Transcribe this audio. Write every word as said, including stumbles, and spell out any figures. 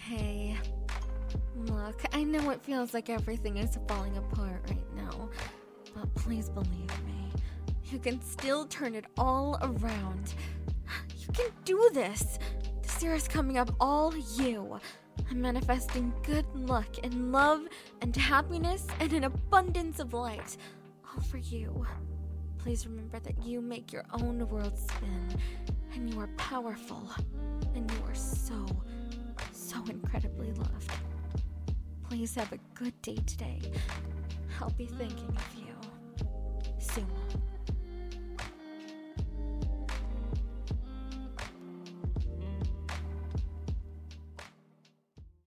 okay. Look, I know it feels like everything is falling apart right now, but please believe me, you can still turn it all around. You can do this! This year is coming up all you. I'm manifesting good luck and love and happiness and an abundance of light, all for you. Please remember that you make your own world spin, and you are powerful, and you are so, so incredibly loved. Please have a good day today. I'll be thinking of you. Suma.